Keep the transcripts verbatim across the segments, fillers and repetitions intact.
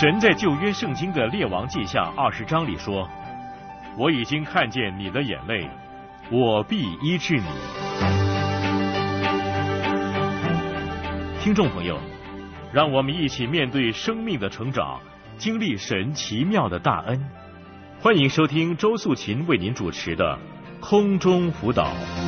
神在旧约圣经的列王记下二十章里说，我已经看见你的眼泪，我必医治你。听众朋友，让我们一起面对生命的成长，经历神奇妙的大恩。欢迎收听周素琴为您主持的空中辅导。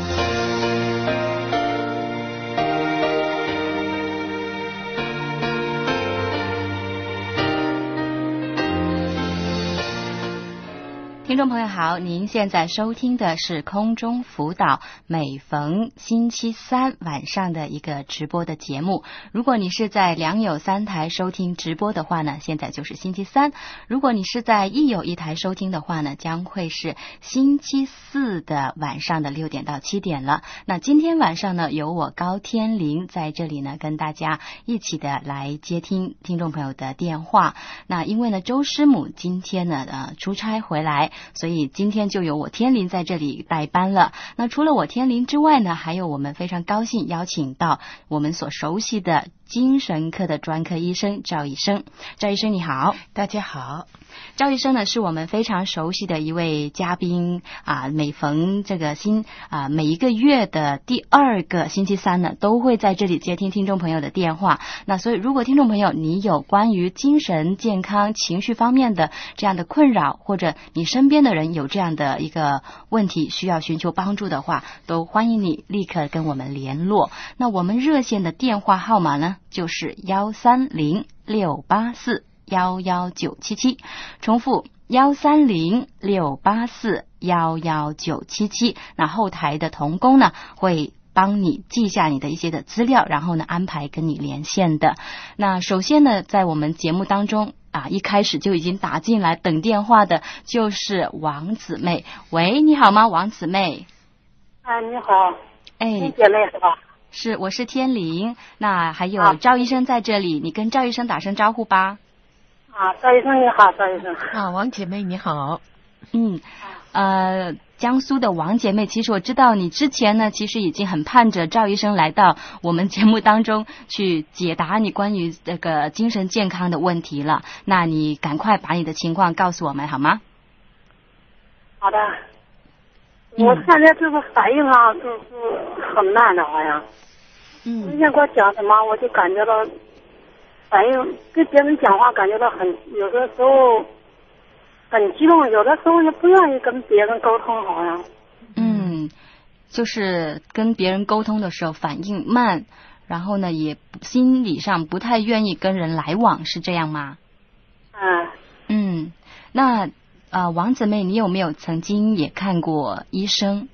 听众朋友好，您现在收听的是空中辅导，每逢星期三晚上的一个直播的节目。如果你是在良友三台收听直播的话呢，现在就是星期三；如果你是在益友一台收听的话呢，将会是星期四的晚上的六点到七点了。那今天晚上呢，由我高天林在这里呢，跟大家一起的来接听听众朋友的电话。那因为呢，周师母今天呢呃出差回来，所以今天就由我天林在这里代班了。那除了我天林之外呢，还有我们非常高兴邀请到我们所熟悉的精神科的专科医生赵医生。赵医生你好。 大家好。 赵医生呢是我们非常熟悉的一位嘉宾啊，每逢这个星啊每一个月的第二个星期三呢，都会在这里接听听众朋友的电话。那所以如果听众朋友你有关于精神健康情绪方面的这样的困扰，或者你身边的人有这样的一个问题需要寻求帮助的话，都欢迎你立刻跟我们联络。那我们热线的电话号码呢就是幺三零六八四幺幺九七七，重复幺三零六八四幺幺九七七。那后台的同工呢会帮你记下你的一些的资料，然后呢安排跟你连线的。那首先呢，在我们节目当中啊，一开始就已经打进来等电话的就是王姊妹。喂，你好吗，王姊妹？ 啊，你好。 哎， 姐妹是吧？ 是，我是天林。那还有赵医生在这里，你跟赵医生打声招呼吧。 啊，赵医生你好，赵医生。 啊，王姐妹你好。 嗯，呃，江苏的王姐妹，其实我知道你之前呢，其实已经很盼着赵医生来到我们节目当中去解答你关于这个精神健康的问题了。那你赶快把你的情况告诉我们好吗？ 好的。我现在这个反应啊，就是很慢的，好像。嗯。之前给我讲什么，我就感觉到反应，跟别人讲话感觉到很，有的时候很激动，有的时候就不愿意跟别人沟通，好像。 嗯，就是跟别人沟通的时候反应慢，然后呢，也心理上不太愿意跟人来往，是这样吗？ 嗯。 嗯，那。呃，王姊妹，你有没有曾经也看过医生？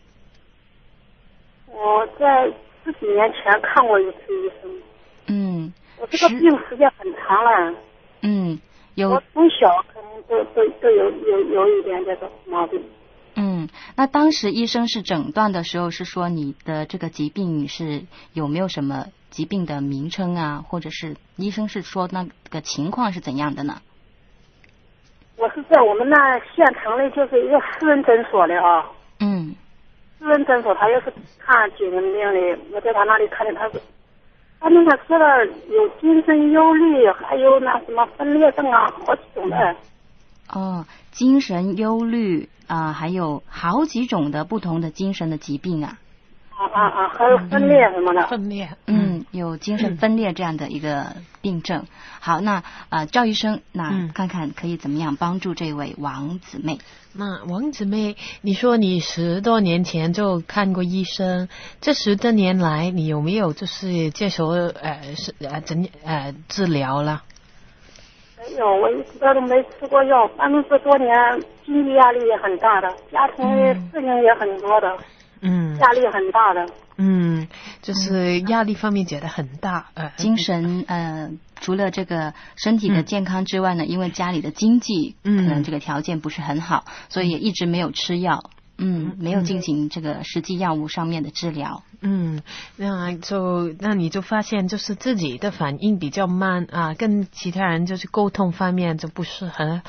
我在十几年前看过一次医生。 嗯。 我这个病时间很长了。 嗯，有。 我从小可能都都都有有有一点这个毛病。 嗯，那当时医生是诊断的时候是说你的这个疾病是有没有什么疾病的名称啊，或者是医生是说那个情况是怎样的呢？ 我是在我们那县城里，就是一个私人诊所的啊。 嗯。 私人诊所，他也是看精神病的。我在他那里看见他是，他那个说了有精神忧虑，还有那什么分裂症啊，好几种的。 哦，精神忧虑啊、呃，还有好几种的不同的精神的疾病啊。 啊啊啊！还有分裂什么的。 分裂。 嗯，有精神分裂这样的一个病症。好，那呃，赵医生，那看看可以怎么样帮助这位王姊妹。 那王姊妹，你说你十多年前就看过医生，这十多年来你有没有就是接受呃是呃怎呃治疗了？ 没有，我一直都没吃过药。反正这多年经济压力也很大的，家庭的事情也很多的。嗯，压力很大的。 嗯，就是压力方面觉得很大，呃， 精神呃，除了这个身体的健康之外呢，嗯、因为家里的经济可能这个条件不是很好，嗯、所以也一直没有吃药，嗯，没有进行这个实际药物上面的治疗。 嗯，那就那你就发现就是自己的反应比较慢啊，跟其他人就是沟通方面就不是很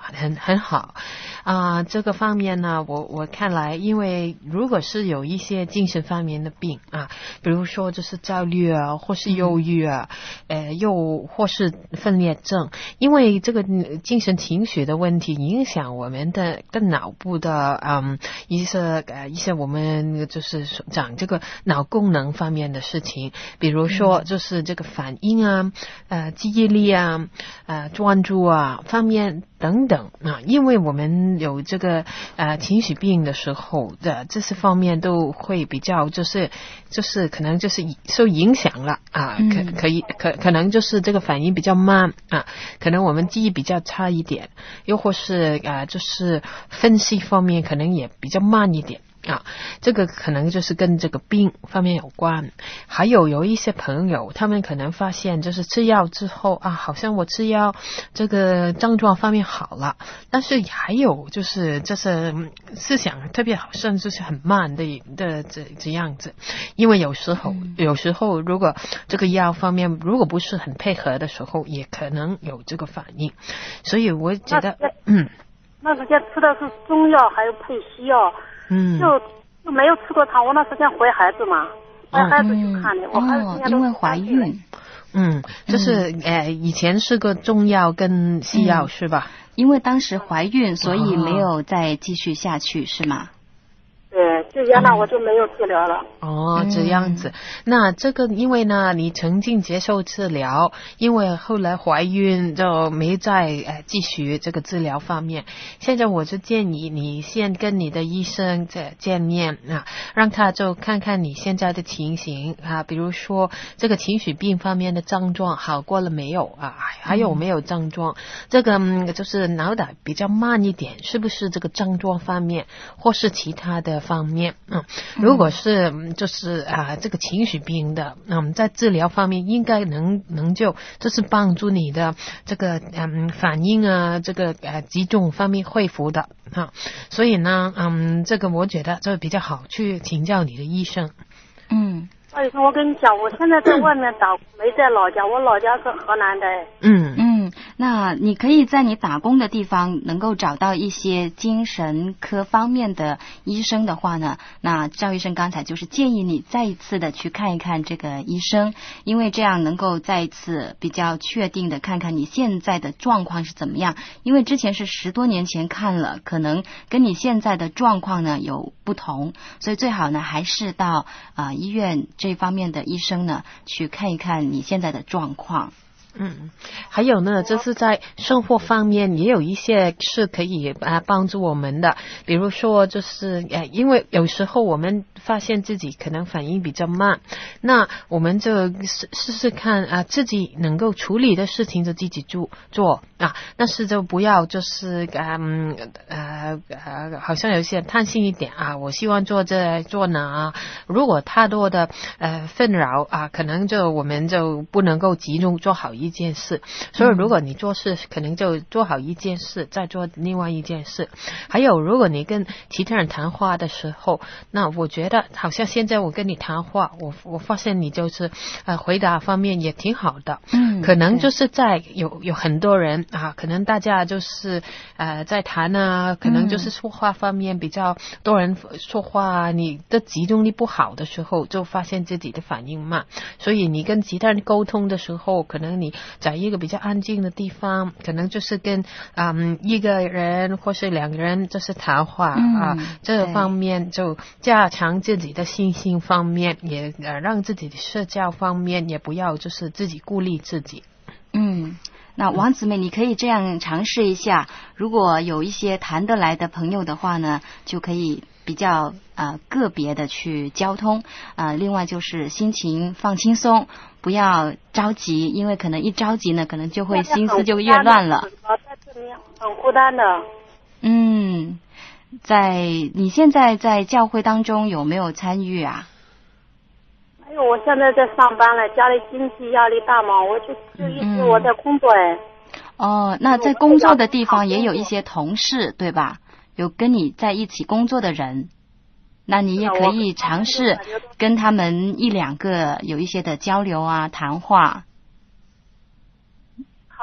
很很好啊、呃。这个方面呢，我我看来，因为如果是有一些精神方面的病啊，比如说就是焦虑啊，或是忧郁啊，呃，又或是分裂症，因为这个精神情绪的问题影响我们的的脑部的嗯一些呃一些我们就是讲这个脑功能方面的事情，比如说就是这个反应啊，呃，记忆力啊，呃，专注啊方面等等啊，因为我们有这个呃情绪病的时候的这些方面都会比较就是就是可能就是受影响了啊，可可以可可能就是这个反应比较慢啊，可能我们记忆比较差一点，又或是啊就是分析方面可能也比较慢一点。啊，这个可能就是跟这个病方面有关。还有有一些朋友，他们可能发现就是吃药之后啊，好像我吃药这个症状方面好了，但是还有就是这是思想特别好像就是很慢的的这这样子。因为有时候、嗯、有时候如果这个药方面如果不是很配合的时候，也可能有这个反应。所以我觉得嗯， 那时间吃的是中药还有配西药。 嗯， 就就没有吃过汤。我那时间怀孩子嘛，怀孩子去看的。 嗯、 我孩子今年都因为怀孕。 嗯，就是嗯呃，以前是个中药跟西药、嗯、是吧？ 因为当时怀孕，所以没有再继续下去，哦、是吗？ 对，就原来我就没有治疗了。 哦，这样子。嗯、那这个因为呢，你曾经接受治疗，因为后来怀孕就没再呃继续这个治疗方面。现在我就建议你先跟你的医生再见面啊，让他就看看你现在的情形啊，比如说这个情绪病方面的症状好过了没有啊，还有没有症状？嗯、这个、嗯、就是脑袋比较慢一点，是不是这个症状方面，或是其他的方面？嗯，如果是就是啊这个情绪病的，嗯，在治疗方面应该能能就就是帮助你的这个嗯反应啊，这个呃集中方面恢复的啊，所以呢，嗯，这个我觉得这比较好去请教你的医生。 嗯。 所以说我跟你讲，我现在在外面打工，没在老家，我老家是河南的。 嗯嗯，那你可以在你打工的地方能够找到一些精神科方面的医生的话呢，那赵医生刚才就是建议你再一次的去看一看这个医生，因为这样能够再一次比较确定的看看你现在的状况是怎么样，因为之前是十多年前看了，可能跟你现在的状况呢有不同，所以最好呢还是到啊、呃、医院这方面的医生呢去看一看你现在的状况。 嗯，还有呢，就是在生活方面也有一些是可以啊帮助我们的，比如说就是呃，因为有时候我们发现自己可能反应比较慢，那我们就试试试看啊，自己能够处理的事情就自己做做啊，但是就不要就是嗯呃呃，好像有些贪心一点啊，我希望做这做那啊，如果太多的呃纷扰啊，可能就我们就不能够集中做好一一件事，所以如果你做事可能就做好一件事，嗯、再做另外一件事。还有如果你跟其他人谈话的时候，那我觉得好像现在我跟你谈话，我我发现你就是呃回答方面也挺好的， 嗯， 可能就是在有有很多人啊，可能大家就是呃在谈啊，可能就是说话方面比较多人说话啊，你的集中力不好的时候，就发现自己的反应慢，所以你跟其他人沟通的时候，可能你在一个比较安静的地方，可能就是跟嗯一个人或是两个人就是谈话、嗯、啊，这方面就加强自己的信心方面，也呃让自己的社交方面也不要就是自己孤立自己。 嗯，那王姊妹，你可以这样尝试一下，如果有一些谈得来的朋友的话呢，就可以比较呃个别的去交通啊、呃。另外就是心情放轻松，不要着急，因为可能一着急呢，可能就会心思就越乱了。 很孤单的。 嗯，在你现在在教会当中有没有参与啊？ 哎呦，我现在在上班了，家里经济压力大嘛，我就就一直我在工作哎。 哦，那在工作的地方也有一些同事对吧？有跟你在一起工作的人，那你也可以尝试跟他们一两个有一些的交流啊，谈话。 他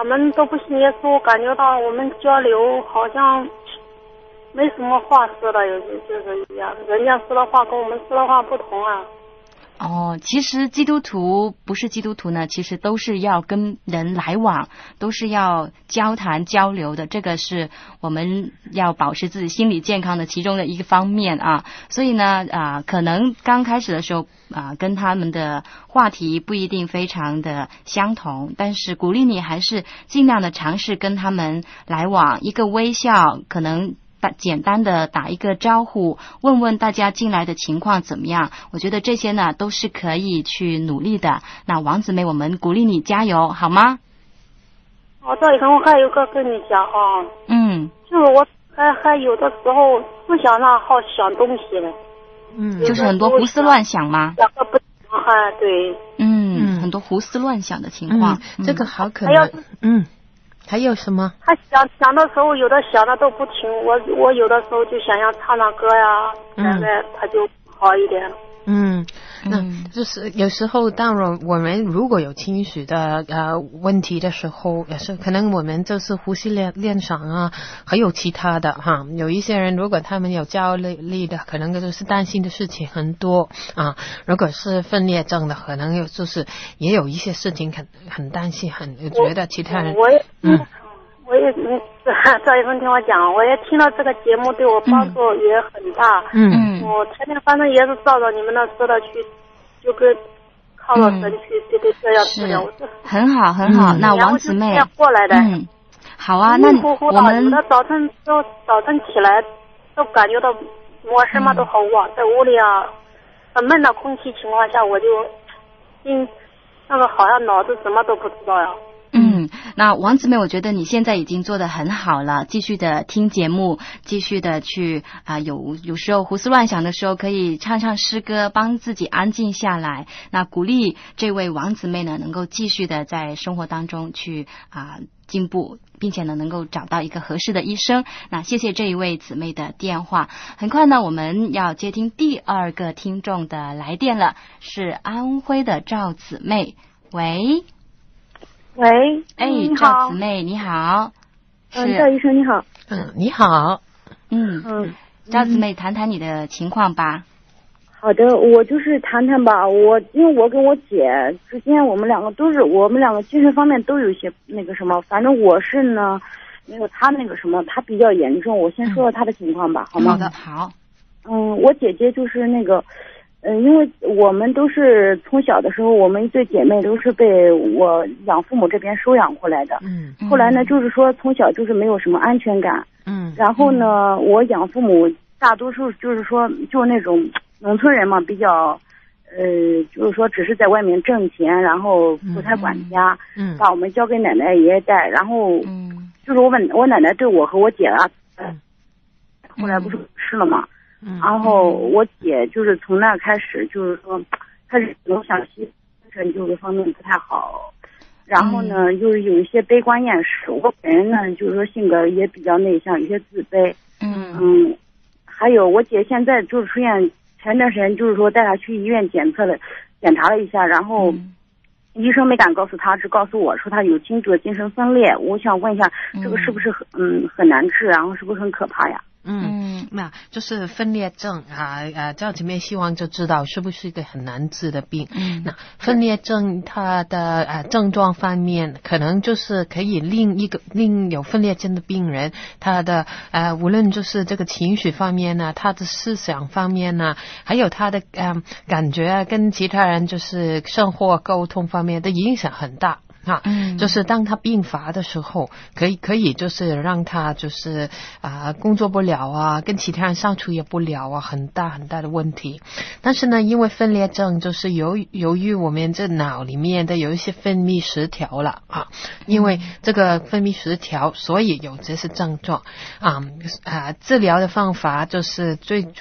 他们都不信耶稣，感觉到我们交流好像没什么话说的，有些就是一样，人家说的话跟我们说的话不同啊。 哦，其实基督徒不是基督徒呢，其实都是要跟人来往，都是要交谈交流的，这个是我们要保持自己心理健康的其中的一个方面啊。所以呢啊，可能刚开始的时候啊，跟他们的话题不一定非常的相同，但是鼓励你还是尽量的尝试跟他们来往，一个微笑，可能简单的打一个招呼，问问大家进来的情况怎么样，我觉得这些呢都是可以去努力的。那王姊妹，我们鼓励你加油，好吗？ 哦，赵医生，我还有个跟你讲啊， 嗯， 就是我还还有的时候思想上好想东西了， 嗯，就是很多胡思乱想吗？ 两个不啊，对， 嗯，嗯很多胡思乱想的情况， 嗯、这个好可能，嗯。还有什么？ 他想想的时候，有的想的都不听。我我有的时候就想想唱唱歌呀，大概他就好一点。 嗯，那就是有时候，当然我们如果有情绪的呃问题的时候，也是可能我们就是呼吸练练上啊，还有其他的哈。有一些人如果他们有焦虑力的，可能就是担心的事情很多啊。如果是分裂症的，可能有就是也有一些事情很很担心，很觉得其他人我也嗯。 我也嗯，赵医生听我讲，我也听到这个节目对我帮助也很大。 嗯， 我天天反正也是照着你们那说的去，就跟靠着神去，对对这样治疗。 是，很好很好。嗯、那王姊妹过来的， 嗯，好啊，那我们的早晨都早晨起来都感觉到我什么都好旺，在屋里啊很闷的空气情况下，我就嗯那个好像脑子什么都不知道呀。 嗯，那王姊妹，我觉得你现在已经做得很好了，继续的听节目，继续的去啊、呃，有有时候胡思乱想的时候，可以唱唱诗歌，帮自己安静下来。那鼓励这位王姊妹呢，能够继续的在生活当中去啊、呃、进步，并且呢，能够找到一个合适的医生。那谢谢这一位姊妹的电话。很快呢，我们要接听第二个听众的来电了，是安徽的赵姊妹，喂。 喂， 哎，赵姊妹你好。 嗯，赵医生你好。 嗯，你好。 嗯嗯，赵姊妹谈谈你的情况吧。 好的，我就是谈谈吧。我因为我跟我姐之间，我们两个都是我们两个精神方面都有一些那个什么，反正我是呢，没有她那个什么，她比较严重。我先说说她的情况吧，好吗？ 好的，好。 嗯，我姐姐就是那个。嗯，因为我们都是从小的时候，我们一对姐妹都是被我养父母这边收养过来的。 嗯， 后来呢，就是说从小就是没有什么安全感。 嗯， 然后呢，我养父母大多数就是说就那种农村人嘛，比较呃，就是说只是在外面挣钱，然后不太管家， 嗯， 把我们交给奶奶爷爷带。然后，嗯，就是我问我奶奶对我和我姐啊，嗯，后来不是吃了嘛。然后我姐就是从那开始就是说，她是总想西成就是方面不太好，然后呢又是有一些悲观厌世。我本人呢就是说性格也比较内向，有些自卑。 嗯嗯，还有我姐现在就是出现，前段时间就是说带她去医院检测了，检查了一下，然后医生没敢告诉她，只告诉我说她有轻度的精神分裂。我想问一下，这个是不是很嗯很难治，然后是不是很可怕呀？ 嗯，那就是分裂症啊啊，赵姊妹希望就知道是不是一个很难治的病。 嗯， 那分裂症它的啊症状方面，可能就是可以令一个令有分裂症的病人，他的呃无论就是这个情绪方面呢，他的思想方面呢，还有他的嗯、呃、感觉跟其他人就是生活沟通方面的影响很大。啊， 嗯， 就是当他病发的时候，可以可以就是让他就是啊、呃、工作不了啊，跟其他人相处也不了啊，很大很大的问题。但是呢，因为分裂症就是由由于我们这脑里面的有一些分泌失调了啊，因为这个分泌失调，所以有这些症状啊啊。治疗的方法就是最主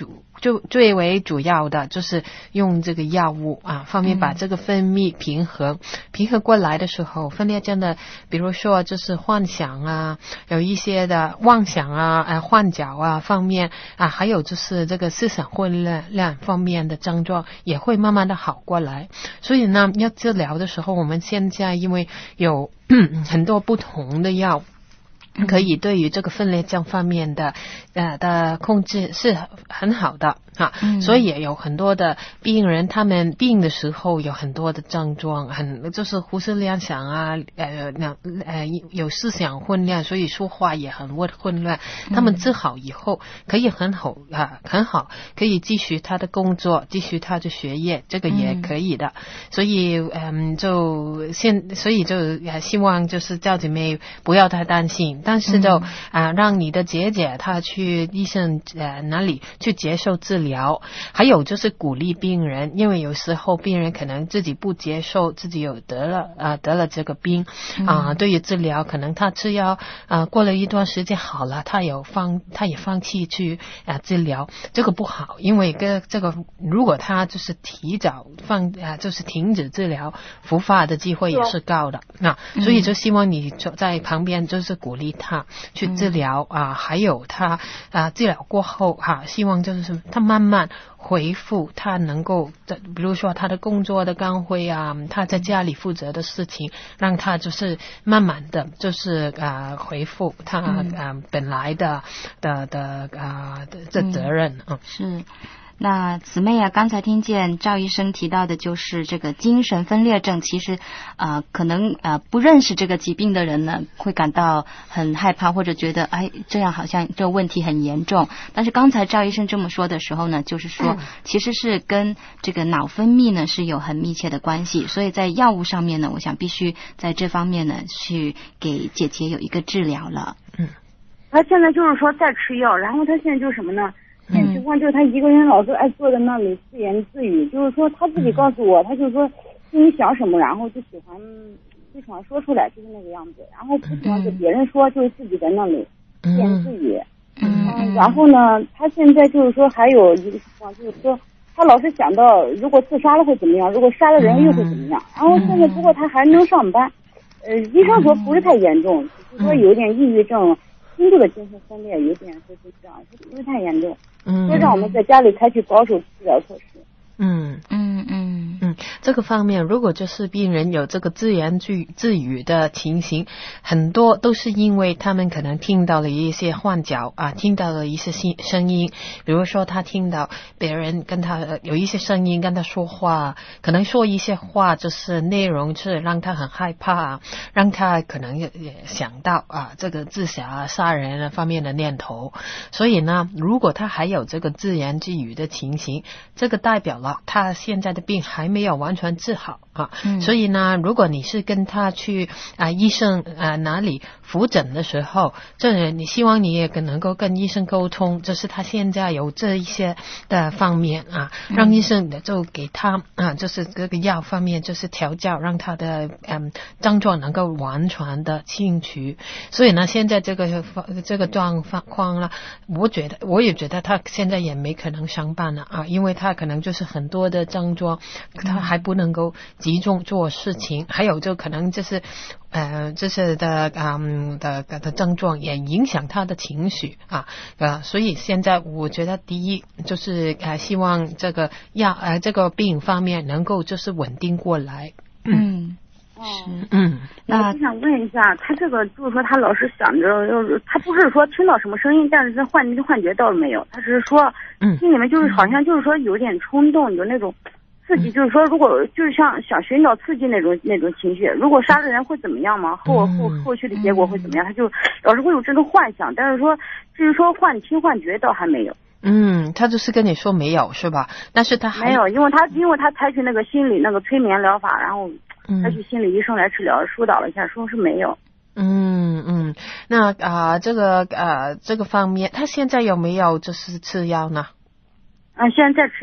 就最为主要的就是用这个药物啊方面把这个分泌平衡、嗯、平衡过来的时候，分裂症的比如说就是幻想啊，有一些的妄想啊、呃、幻觉啊方面啊，还有就是这个思想混乱方面的症状也会慢慢的好过来。所以呢，要治疗的时候，我们现在因为有很多不同的药可以对于这个分裂症方面的呃的控制是很好的啊、嗯，所以也有很多的病人，他们病的时候有很多的症状，很就是胡思乱想啊，呃呃有思想混乱，所以说话也很混乱。他们治好以后可以很好啊，很好，可以继续他的工作，继续他的学业，这个也可以的。嗯、所以嗯，就现所以就希望就是赵姐妹不要太担心。但是就啊、嗯呃，让你的姐姐她去医生呃哪里去接受治疗，还有就是鼓励病人，因为有时候病人可能自己不接受自己有得了啊、呃、得了这个病啊、呃，对于治疗可能他吃药啊、呃、过了一段时间好了，他有放他也放弃去啊、呃、治疗，这个不好，因为个这个如果他就是提早放啊、呃、就是停止治疗，复发的机会也是高的啊、嗯，所以就希望你在旁边就是鼓励他去治疗啊、呃，还有他啊、呃、治疗过后哈、啊，希望就是他慢慢恢复，他能够比如说他的工作的岗位啊，他在家里负责的事情，让他就是慢慢的就是啊、呃、恢复他啊、嗯呃、本来的的的啊的的责任啊、嗯、 是。那姊妹啊，刚才听见赵医生提到的就是这个精神分裂症，其实呃可能呃不认识这个疾病的人呢会感到很害怕，或者觉得哎这样好像这个问题很严重。但是刚才赵医生这么说的时候呢，就是说、嗯、其实是跟这个脑分泌呢是有很密切的关系，所以在药物上面呢，我想必须在这方面呢去给姐姐有一个治疗了。 嗯，他现在就是说在吃药，然后他现在就是什么呢？现在情况就是他一个人老是爱坐在那里自言自语，就是说他自己告诉我，他就是说心里想什么，然后就喜欢就喜欢说出来，就是那个样子，然后不喜欢给别人说，就是自己在那里自言自语。嗯，嗯然后呢，他现在就是说还有一个情况，就是说他老是想到如果自杀了会怎么样，如果杀了人又会怎么样。然后现在不过他还能上班，呃，医生说不是太严重，只是说有点抑郁症。轻度的精神分裂，有点会是这样，不是太严重。嗯，就让我们在家里采取保守治疗措施。 嗯嗯嗯嗯，这个方面，如果就是病人有这个自言自自语的情形，很多都是因为他们可能听到了一些幻觉啊，听到了一些声音，比如说他听到别人跟他有一些声音跟他说话，可能说一些话就是内容是让他很害怕，让他可能也想到啊这个自杀、杀人方面的念头。所以呢，如果他还有这个自言自语的情形，这个代表了他现在的病还没有完全治好啊、嗯，所以呢，如果你是跟他去啊医生啊哪里复诊的时候，这你希望你也能够跟医生沟通，就是他现在有这一些的方面啊，让医生就给他啊，就是这个药方面就是调教，让他的嗯症状能够完全的清除。所以呢，现在这个这个状况呢，我觉得我也觉得他现在也没可能上班了啊，因为他可能就是很多的症状，他还不能够集中做事情，还有就可能就是呃这些的嗯的的症状也影响他的情绪啊呃所以现在我觉得第一就是呃希望这个药呃这个病方面能够就是稳定过来。嗯。 是嗯，那我想问一下，他这个就是说他老是想着，他不是说听到什么声音，但是他幻幻觉倒是没有，他只是说，嗯，心里面就是好像就是说有点冲动，有那种刺激，就是说如果就是像想寻找刺激那种那种情绪，如果杀了人会怎么样吗？后后后续的结果会怎么样？他就老是会有这种幻想，但是说至于说幻听幻觉倒还没有。 嗯，他就是跟你说没有是吧？但是他还没有，因为他因为他采取那个心理那个催眠疗法，然后采取心理医生来治疗，疏导了一下，说是没有。 嗯嗯，那啊、呃、这个呃这个方面，他现在有没有就是吃药呢？ 嗯，现在在吃药。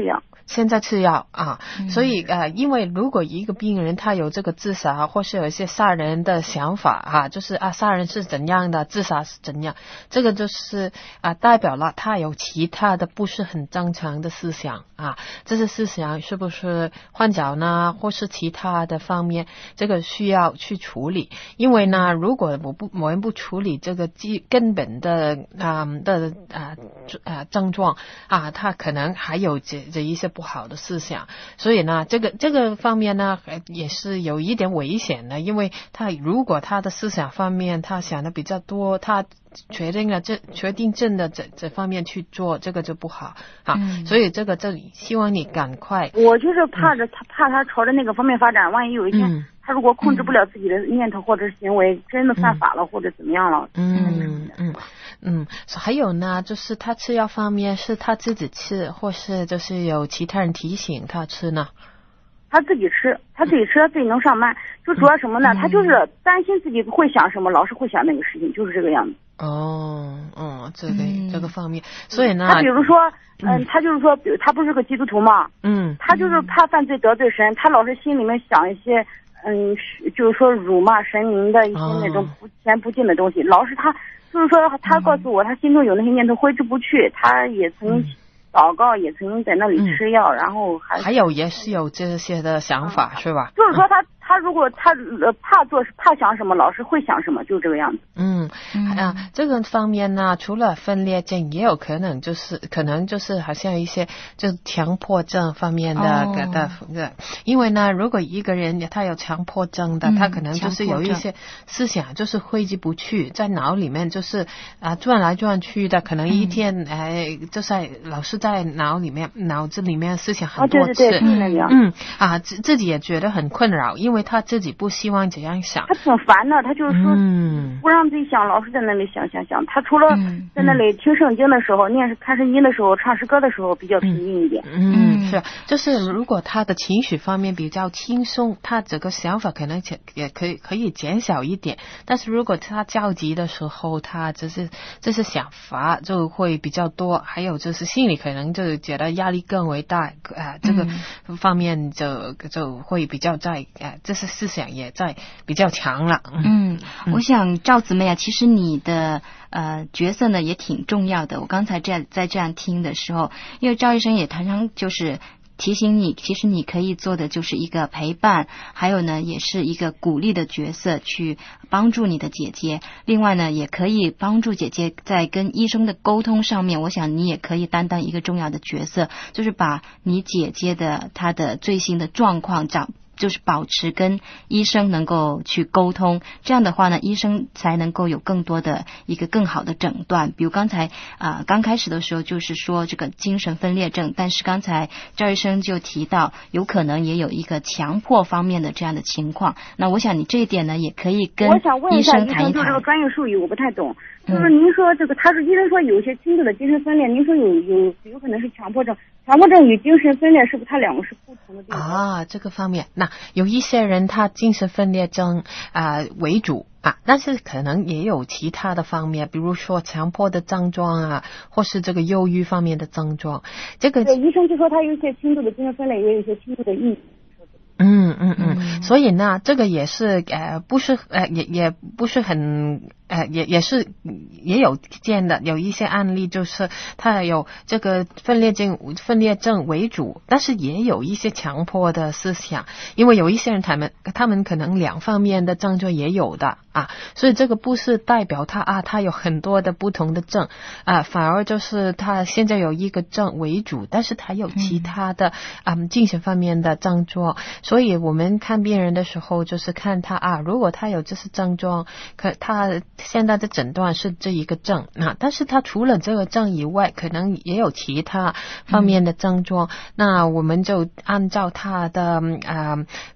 现在吃药啊，嗯、所以呃，因为如果一个病人他有这个自杀或是有一些杀人的想法啊，就是啊杀人是怎样的，自杀是怎样，这个就是啊代表了他有其他的不是很正常的思想啊，这些思想是不是幻觉呢，或是其他的方面，这个需要去处理。因为呢，如果我不我们不处理这个基根本的啊、呃、的啊啊症状啊，他可能还有这这一些不好的思想，所以呢，这个这个方面呢，也是有一点危险的，因为他如果他的思想方面他想的比较多，他决定了这决定症的这这方面去做，这个就不好啊。嗯、所以这个这里希望你赶快。 我就是怕着他、嗯、怕他朝着那个方面发展，万一有一天、嗯、他如果控制不了自己的念头或者行为，嗯、真的犯法了、嗯、或者怎么样了。 嗯嗯嗯，还有呢，就是他吃药方面是他自己吃，或是就是有其他人提醒他吃呢？ 他自己吃，他自己吃，他自己能上班。就主要什么呢？嗯、他就是担心自己会想什么，老是会想那个事情，就是这个样子。 哦，哦，这个、嗯、这个方面，所以呢， 他比如说，嗯、呃，他就是说，比如他不是个基督徒嘛， 嗯， 他就是怕犯罪得罪神，他老是心里面想一些，嗯，就是说辱骂神明的一些那种不前不进的东西，哦、老是他就是说，他告诉我，他心中有那些念头挥之不去，他也曾经祷告，也曾经在那里吃药，嗯、然后还还有也是有这些的想法，嗯、是吧？ 就是说他。他如果他呃怕做怕想什么，老是会想什么，就这个样子。 嗯啊，这个方面呢，除了分裂症，也有可能就是可能就是好像一些就强迫症方面的的、哦、的，因为呢，如果一个人他有强迫症的，嗯、他可能就是有一些思想就是挥之不去，在脑里面就是啊转来转去的，可能一天哎、嗯、就在老是在脑里面脑子里面思想很多次， 哦、对对对嗯啊自自己也觉得很困扰，因为他自己不希望这样想， 他挺烦的，他就是说不让自己想，老是在那里想想想。他除了在那里听圣经的时候、嗯、念看圣经的时候、唱诗歌的时候比较平静一点。 嗯，嗯是，就是如果他的情绪方面比较轻松，他整个想法可能也可以可以减小一点。但是如果他着急的时候，他就是这些想法就会比较多，还有就是心里可能就觉得压力更为大啊、呃，这个方面就就会比较在啊。呃这是思想也在比较强了。 嗯，嗯我想赵姊妹啊，其实你的呃角色呢也挺重要的。我刚才在在这样听的时候，因为赵医生也常常就是提醒你，其实你可以做的就是一个陪伴，还有呢也是一个鼓励的角色，去帮助你的姐姐。另外呢，也可以帮助姐姐在跟医生的沟通上面，我想你也可以担当一个重要的角色，就是把你姐姐的她的最新的状况找。就是保持跟医生能够去沟通，这样的话呢，医生才能够有更多的一个更好的诊断。比如刚才啊、呃、刚开始的时候就是说这个精神分裂症，但是刚才赵医生就提到有可能也有一个强迫方面的这样的情况。那我想你这一点呢也可以跟医生谈一谈。 就这个专业术语我不太懂，就是您说这个他是医生说有一些轻度的精神分裂，您说有有有可能是强迫症，强迫症与精神分裂是不是它两个是不同的地方啊？这个方面，那有一些人他精神分裂症啊、呃、为主啊，但是可能也有其他的方面，比如说强迫的症状啊，或是这个忧郁方面的症状。这个对医生就说他有一些轻度的精神分裂，也有一些轻度的抑郁。 嗯嗯嗯，所以呢，这个也是呃不是呃也也不是很呃也也是也有见的，有一些案例就是他有这个分裂症分裂症为主，但是也有一些强迫的思想，因为有一些人他们他们可能两方面的症状也有的啊，所以这个不是代表他啊他有很多的不同的症啊，反而就是他现在有一个症为主，但是他有其他的嗯精神方面的症状。所以我们看病人的时候就是看他啊，如果他有这些症状，可他现在的诊断是这一个症啊，但是他除了这个症以外，可能也有其他方面的症状，嗯、那我们就按照他的啊、呃，他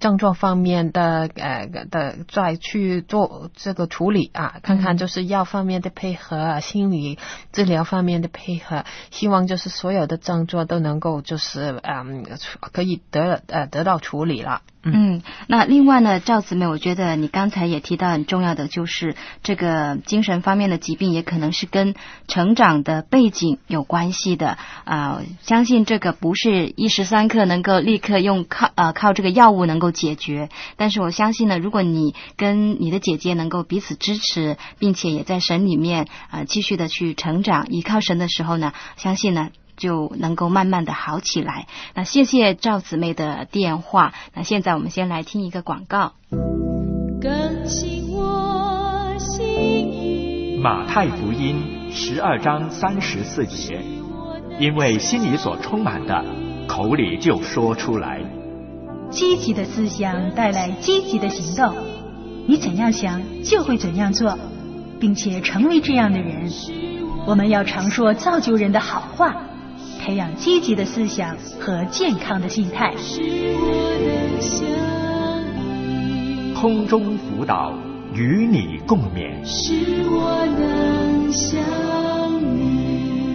症状方面的呃的再去做这个处理啊，看看就是药方面的配合，心理治疗方面的配合，希望就是所有的症状都能够就是嗯可以得呃得到处理了。 嗯，那另外呢，赵姊妹，我觉得你刚才也提到很重要的，就是这个精神方面的疾病也可能是跟成长的背景有关系的啊、呃。相信这个不是一时三刻能够立刻用靠呃靠这个药物能够解决，但是我相信呢，如果你跟你的姐姐能够彼此支持，并且也在神里面啊、呃、继续的去成长，依靠神的时候呢，相信呢就能够慢慢的好起来。那谢谢赵姊妹的电话。那现在我们先来听一个广告。 更新我心意。 马太福音十二章三十四节，因为心里所充满的，口里就说出来。 积极的思想带来积极的行动，你怎样想就会怎样做，并且成为这样的人。我们要常说造就人的好话，培养积极的思想和健康的心态。 空中辅导，与你共勉。 使我能想你。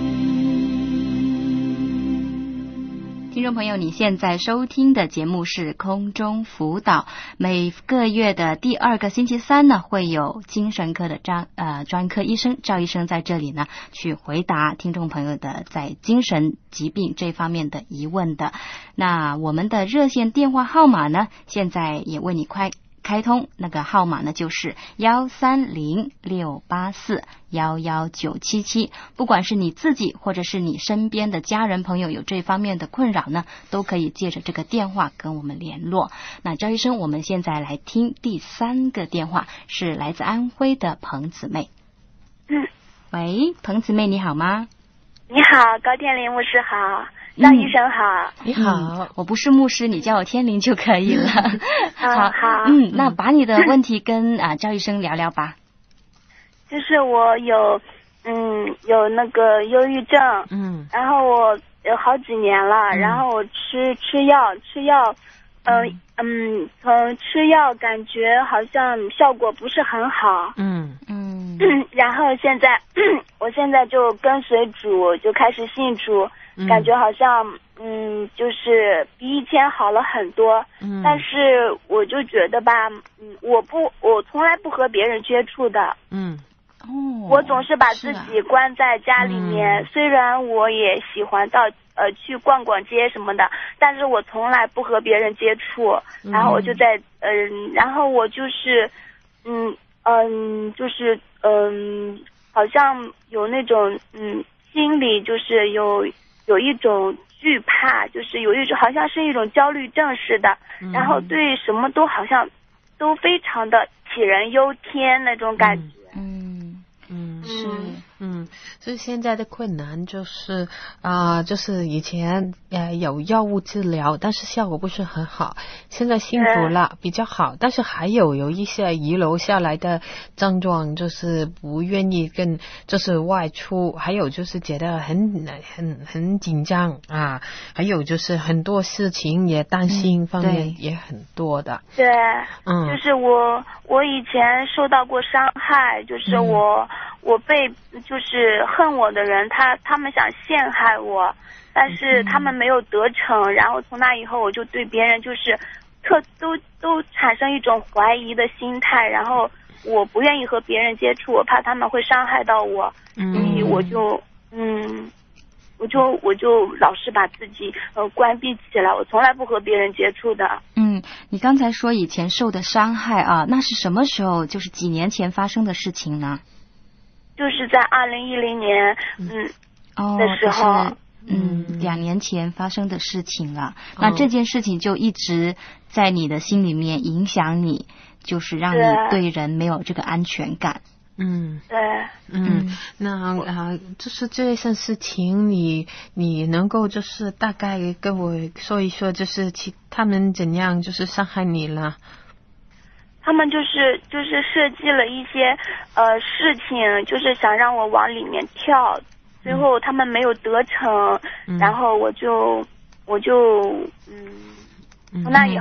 听众朋友，你现在收听的节目是空中辅导，每个月的第二个星期三呢，会有精神科的专呃专科医生赵医生在这里呢，去回答听众朋友的在精神疾病这方面的疑问的。那我们的热线电话号码呢，现在也为你快开通，那个号码呢就是幺三零六八四幺幺九七七。不管是你自己或者是你身边的家人朋友有这方面的困扰呢，都可以借着这个电话跟我们联络。那赵医生，我们现在来听第三个电话，是来自安徽的彭姊妹。 嗯， 喂，彭姊妹你好吗？ 你好，高天林牧师好。张医生好。 你好、 嗯，我不是牧师，你叫我天灵就可以了。 好，好， 嗯，那把你的问题跟啊赵医生聊聊吧。 就是我有嗯有那个忧郁症，嗯，然后我有好几年了，嗯、然后我吃吃药吃药，呃、嗯嗯，从吃药感觉好像效果不是很好，嗯嗯，然后现在我现在就跟随主，就开始信主。感觉好像嗯就是比以前好了很多，嗯，但是我就觉得吧，嗯，我不我从来不和别人接触的，嗯，哦，我总是把自己关在家里面，嗯，虽然我也喜欢到呃去逛逛街什么的，但是我从来不和别人接触，然后我就在嗯、呃，然后我就是嗯嗯就是嗯好像有那种嗯心里就是有。有一种惧怕，就是有一种好像是一种焦虑症似的，嗯，然后对什么都好像都非常的杞人忧天那种感觉。 嗯嗯，嗯是嗯，所以现在的困难就是啊、呃，就是以前呃有药物治疗，但是效果不是很好。现在幸福了，比较好，但是还有有一些遗留下来的症状，就是不愿意跟就是外出，还有就是觉得很很很紧张啊，还有就是很多事情也担心方面也很多的。 对，嗯，就是我我以前受到过伤害，就是我。嗯我被就是恨我的人，他他们想陷害我，但是他们没有得逞，然后从那以后我就对别人就是特都都产生一种怀疑的心态，然后我不愿意和别人接触，我怕他们会伤害到我，所以我就嗯我就我就老是把自己呃关闭起来，我从来不和别人接触的。 嗯，你刚才说以前受的伤害啊，那是什么时候？就是几年前发生的事情呢？ 就是在二零一零年，嗯，哦的时候， 嗯，两年前发生的事情了。哦、那这件事情就一直在你的心里面影响你，就是让你对人没有这个安全感。 嗯， 对， 嗯，那啊，就是这件事情你，你你能够就是大概跟我说一说，就是其他们怎样就是伤害你了？ 他们就是就是设计了一些呃事情，就是想让我往里面跳，最后他们没有得逞，嗯、然后我就我就嗯，从那以后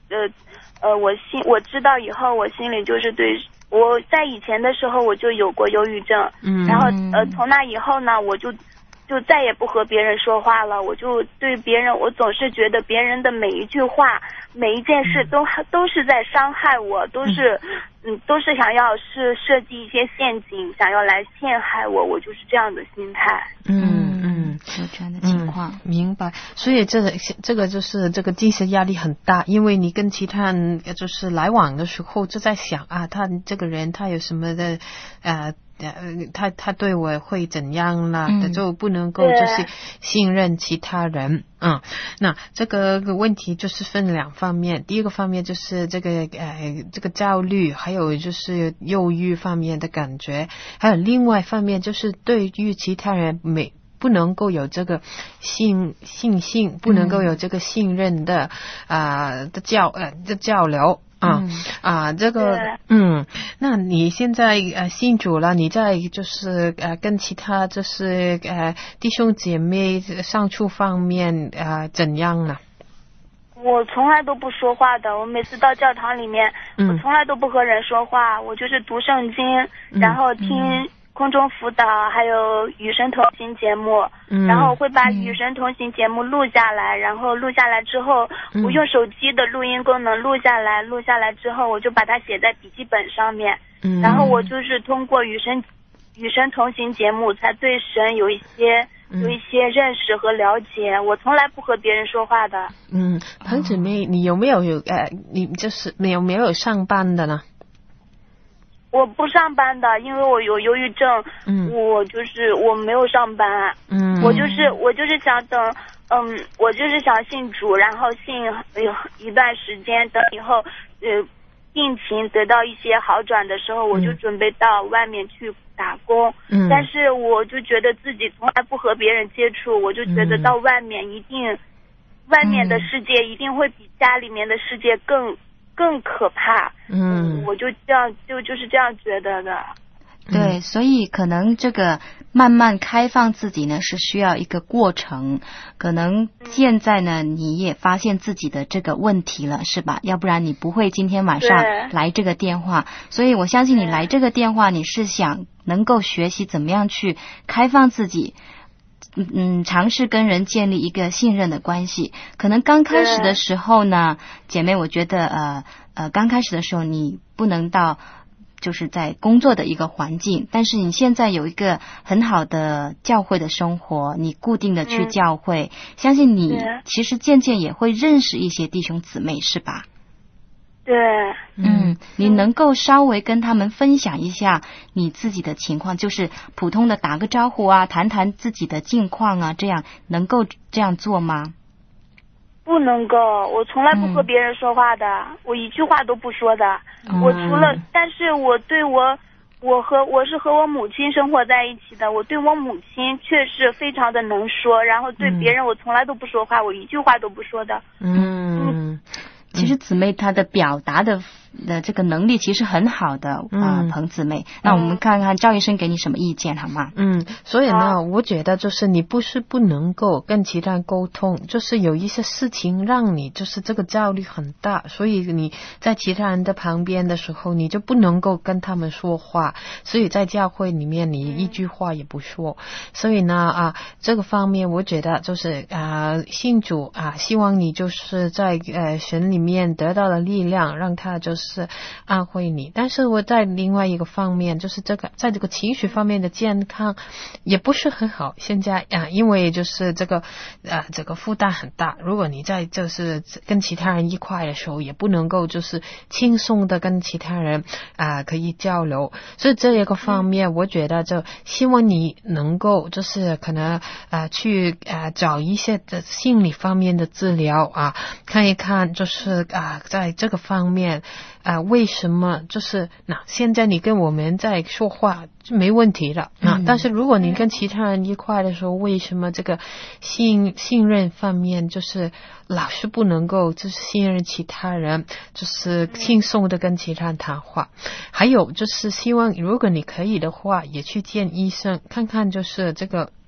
呃呃，我心我知道以后，我心里就是对。我在以前的时候我就有过忧郁症，嗯，然后呃从那以后呢，我就就再也不和别人说话了。我就对别人，我总是觉得别人的每一句话、每一件事都都是在伤害我，都是嗯都是想要是设计一些陷阱，想要来陷害我。我就是这样的心态。 嗯嗯， 有这样的情况、 嗯，明白。所以这个这个就是这个精神压力很大，因为你跟其他人就是来往的时候就在想啊，他这个人他有什么的呃呃他他对我会怎样啦、嗯、就不能够就是信任其他人。嗯，那这个问题就是分两方面，第一个方面就是这个呃这个焦虑，还有就是忧郁方面的感觉，还有另外一方面就是对于其他人没不能够有这个信信心，不能够有这个信任的啊、呃、的交呃的交流啊、嗯、啊这个嗯，那你现在呃信主了，你在就是呃跟其他就是呃弟兄姐妹相处方面呃怎样呢？ 我从来都不说话的，我每次到教堂里面、嗯、我从来都不和人说话，我就是读圣经、嗯、然后听、嗯空中辅导还有与神同行节目、嗯、然后会把与神同行节目录下来、嗯、然后录下来之后、嗯、我用手机的录音功能录下来录下来之后我就把它写在笔记本上面、嗯、然后我就是通过与神与神同行节目才对神有一些有一些认识和了解，我从来不和别人说话的。 嗯，彭姊妹，你有没有有呃你就是没有没有上班的呢？ 我不上班的，因为我有忧郁症，嗯，我就是我没有上班，嗯，我就是我就是想等，嗯，我就是想信主，然后信有一段时间，等以后呃病情得到一些好转的时候，我就准备到外面去打工，嗯，但是我就觉得自己从来不和别人接触，我就觉得到外面一定，嗯、外面的世界一定会比家里面的世界更。更可怕，嗯，我就这样就就是这样觉得的。 对，所以可能这个慢慢开放自己呢是需要一个过程，可能现在呢你也发现自己的这个问题了是吧？要不然你不会今天晚上来这个电话，所以我相信你来这个电话你是想能够学习怎么样去开放自己，嗯，尝试跟人建立一个信任的关系。可能刚开始的时候呢，姐妹，我觉得呃呃，刚开始的时候你不能到就是在工作的一个环境，但是你现在有一个很好的教会的生活，你固定的去教会，嗯、相信你其实渐渐也会认识一些弟兄姊妹，是吧？ 对， 嗯，你能够稍微跟他们分享一下你自己的情况，就是普通的打个招呼啊，谈谈自己的近况啊，这样能够这样做吗？ 不能够，我从来不和别人说话的，嗯、我一句话都不说的。嗯、我除了，但是我对我，我和我是和我母亲生活在一起的，我对我母亲确实非常的能说，然后对别人我从来都不说话，我一句话都不说的。 嗯。嗯其实姊妹她的表达的的这个能力其实很好的啊、呃，彭姊妹。那我们看看赵医生给你什么意见好吗？ 嗯，所以呢，我觉得就是你不是不能够跟其他人沟通，就是有一些事情让你就是这个焦虑很大，所以你在其他人的旁边的时候，你就不能够跟他们说话，所以在教会里面你一句话也不说。所以呢啊，这个方面我觉得就是啊，信主啊，希望你就是在呃神里面面得到了力量，让他就是安慰你。但是我在另外一个方面，就是这个在这个情绪方面的健康也不是很好。现在啊，因为就是这个啊，这个负担很大。如果你在就是跟其他人一块的时候，也不能够就是轻松的跟其他人啊可以交流。所以这一个方面，我觉得就希望你能够就是可能啊去啊找一些的心理方面的治疗啊，看一看就是。啊，在这个方面啊，为什么就是那现在你跟我们在说话就没问题了啊、嗯？但是如果你跟其他人一块的时候，为什么这个信信任方面就是老是不能够就是信任其他人，就是轻松的跟其他人谈话？还有就是希望如果你可以的话，也去见医生看看，就是这个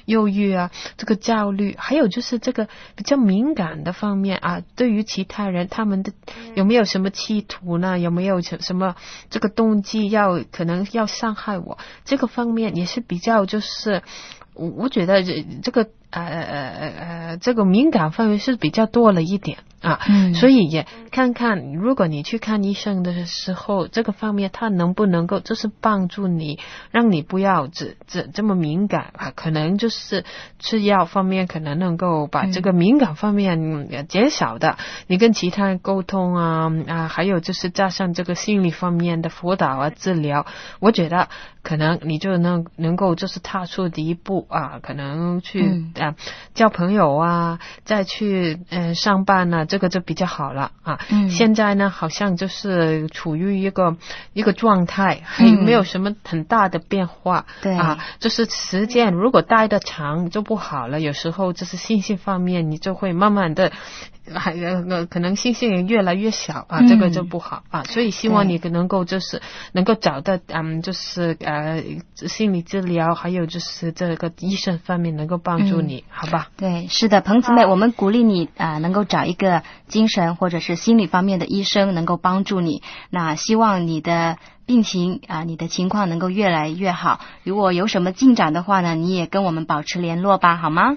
忧郁啊，这个焦虑，还有就是这个比较敏感的方面啊，对于其他人他们的有没有什么企图呢？有没有什么这个动机要可能要伤害我？这个方面也是比较就是我我觉得这这个呃呃呃这个敏感方面是比较多了一点啊，嗯，所以也看看如果你去看医生的时候，这个方面他能不能够就是帮助你，让你不要这这这么敏感啊，可能就是吃药方面可能能够把这个敏感方面减少的，嗯，你跟其他人沟通啊啊，还有就是加上这个心理方面的辅导啊治疗，我觉得可能你就能能够就是踏出第一步啊，可能去，嗯，啊交朋友啊，再去呃上班啊，这个就比较好了啊。嗯，现在呢好像就是处于一个一个状态，还没有什么很大的变化，嗯，对啊，就是时间如果待得长就不好了，有时候就是信心方面你就会慢慢的还呃可能信心越来越小啊，嗯，这个就不好啊，所以希望你能够就是能够找到嗯就是呃心理治疗，还有就是这个医生方面能够帮助你，嗯，好吧？对，是的，彭姊妹，我们鼓励你啊，呃，能够找一个精神或者是心理方面的医生能够帮助你。那希望你的病情啊，呃，你的情况能够越来越好。如果有什么进展的话呢，你也跟我们保持联络吧，好吗？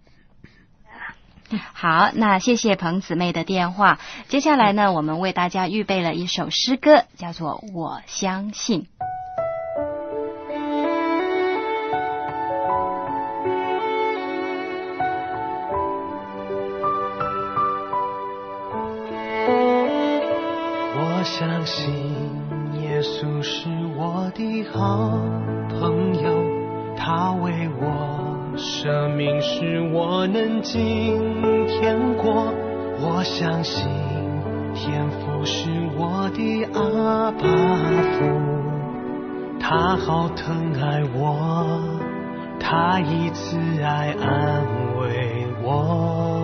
好，那谢谢彭姊妹的电话。接下来呢，我们为大家预备了一首诗歌，叫做《我相信》。 我相信耶稣是我的好朋友，他为我生命使我能进天国，我相信天父是我的阿爸父，他好疼爱我，他以慈爱安慰我。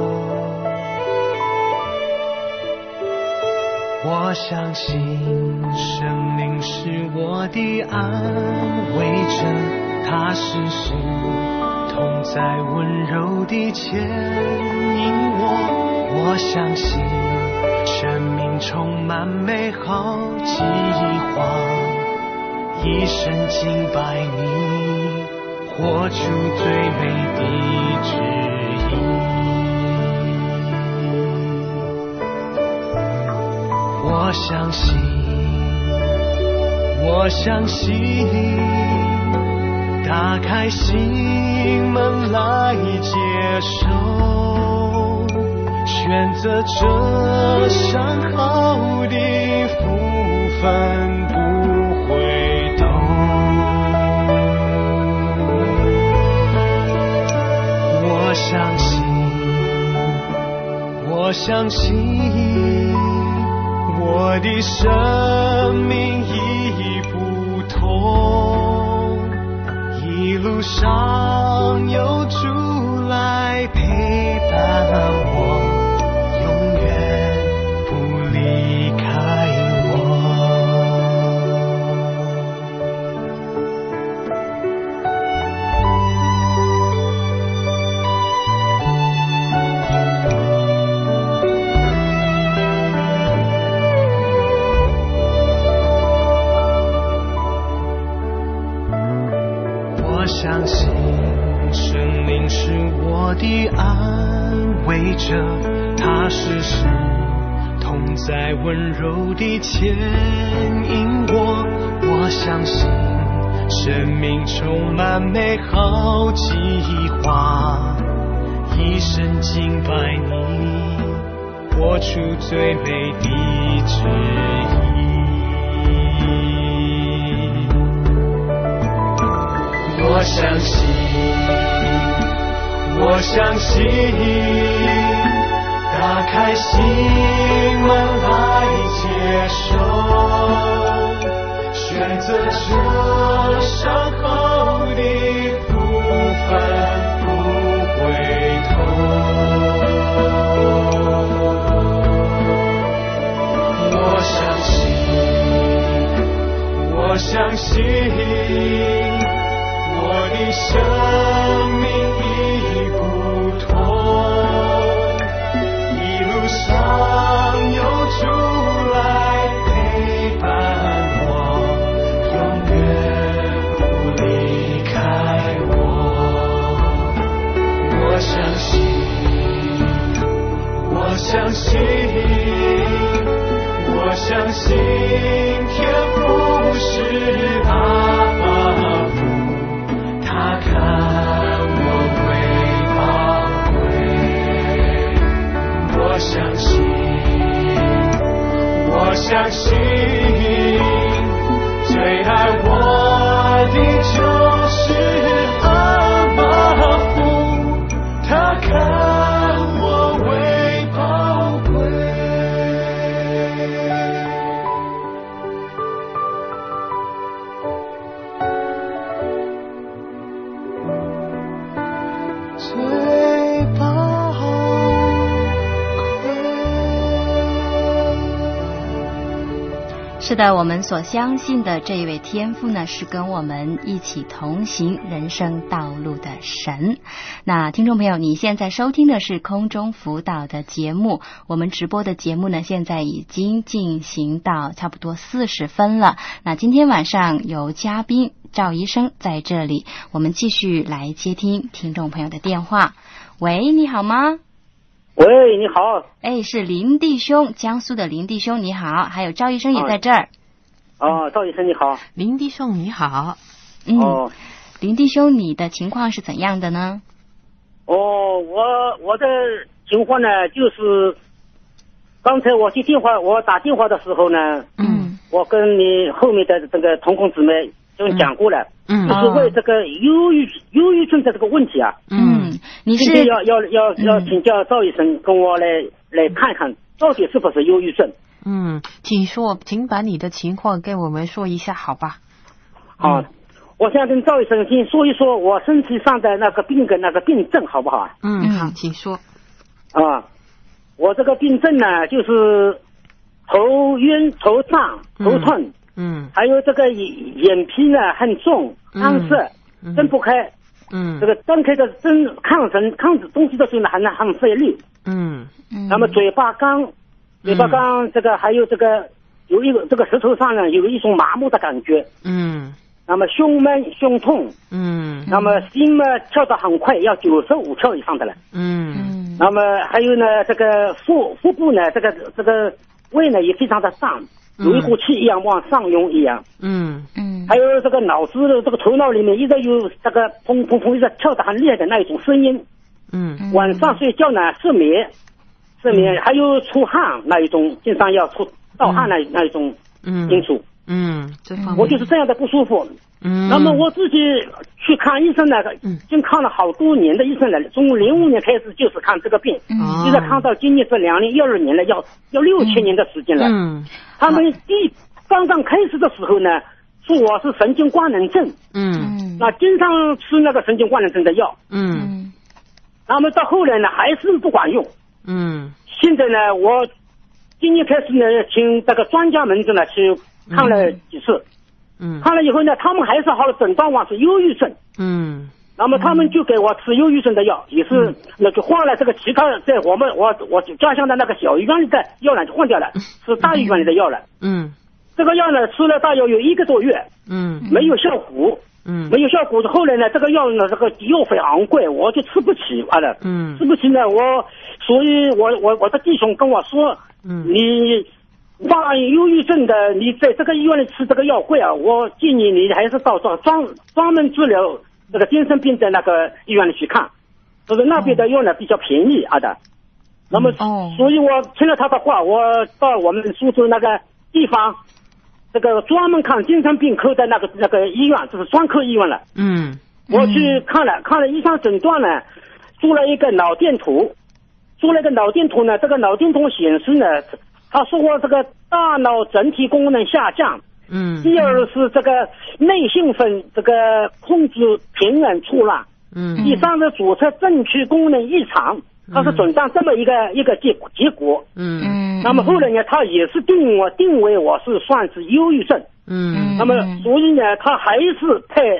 我相信圣灵是我的安慰者，他时时同在温柔地牵引我。我相信生命充满美好计划，一生敬拜你，活出最美的旨意。我相信，我相信，打开心门来接受，选择这上好的福分不回头。我相信，我相信，我的生命已不同，一路上有主来陪伴我，永远不离开我。我相信生命是我的安慰者，他时时同在温柔地牵引我。我相信生命充满美好计划，一生敬拜你，活出最美的旨意。我相信，我相信，打开心门来接受，选择这上好的福分不回头。我相信，我相信， 我的生命已不同，一路上有主来陪伴我，永远不离开我。我相信，我相信，我相信天父是阿爸父，他看我为宝贵。我相信，我相信，最爱我的就是阿爸父，他看我为宝贵。最宝贵。 是的，我们所相信的这一位天父呢，是跟我们一起同行人生道路的神。那听众朋友，你现在收听的是空中辅导的节目，我们直播的节目呢，现在已经进行到差不多四十分了。那今天晚上有嘉宾赵医生在这里，我们继续来接听听众朋友的电话。喂，你好吗？ 喂，你好。 哎，是林弟兄，江苏的林弟兄，你好。还有赵医生也在这儿。 哦，赵医生你好。 林弟兄你好。 嗯， 哦， 林弟兄，你的情况是怎样的呢？ 哦，我我的情况呢，就是刚才我接电话，我打电话的时候呢， 嗯， 我跟你后面的这个同工姊妹就讲过了， 嗯， 就是为这个忧郁忧郁症的这个问题啊， 嗯，你是要要要要请教赵医生跟我来来看看到底是不是忧郁症。 嗯，请说，请把你的情况跟我们说一下，好吧？ 好，嗯，我想跟赵医生先说一说我身体上的那个病跟那个病症，好不好？ 嗯，好，请说。 啊，我这个病症呢，就是头晕、头胀、头痛， 嗯， 还有这个眼眼皮呢很重，干涩， 嗯， 睁不开， 嗯， 这个睁开的睁看神看东西的时候呢，还很费力， 嗯， 那么嘴巴干。嘴巴刚这个还有这个有一个这个舌头上呢有一种麻木的感觉， 嗯， 那么胸闷胸痛， 嗯， 那么心嘛跳得很快，要九十五跳以上的了， 嗯， 那么还有呢这个腹腹部呢这个这个胃呢也非常的胀，有一股气一样往上涌一样， 嗯嗯， 还有这个脑子的这个头脑里面一直有这个砰砰砰一直跳得很厉害的那一种声音， 嗯， 晚上睡觉呢失眠。失眠，还有出汗那一种，经常要出盗汗那那一种因素。 嗯，这方面我就是这样的不舒服。 嗯， 那么我自己去看医生呢，已经看了好多年的医生了，从零五年开始就是看这个病，一直看到今年是两零一二年了，要要六七年的时间了。 嗯， 他们第刚刚开始的时候呢，说我是神经官能症。 嗯， 那经常吃那个神经官能症的药。 嗯， 那么到后来呢，还是不管用。 嗯， 现在呢，我今年开始呢，请这个专家门诊呢去看了几次， 嗯， 看了以后呢，他们还是好诊断我是忧郁症， 嗯， 那么他们就给我吃忧郁症的药，也是那就换了这个其他在我们我我家乡的那个小医院里的药呢就换掉了，是大医院里的药了， 嗯， 这个药呢吃了大约有一个多月， 嗯， 没有效果。 嗯， 没有效果。后来呢，这个药呢，这个药费昂贵，我就吃不起啊了。 嗯， 吃不起呢，我所以我我我的弟兄跟我说， 嗯， 你患忧郁症的，你在这个医院里吃这个药贵啊，我建议你还是到专专专门治疗这个精神病的那个医院里去看，就是那边的药呢比较便宜啊的。那么， 哦， 所以我听了他的话，我到我们苏州那个地方。这个专门看精神病科的那个那个医院，就是专科医院了。 嗯， 我去看了，看了医生诊断呢，做了一个脑电图，做了一个脑电图呢，这个脑电图显示呢，他说我这个大脑整体功能下降。 嗯。 第二是这个内兴奋这个控制平衡错乱。 嗯。 第三是左侧正区功能异常。他是诊断这么一个一个结结果， 嗯嗯， 那么后来呢，他也是定我定为我是算是忧郁症， 嗯， 那么所以呢，他还是派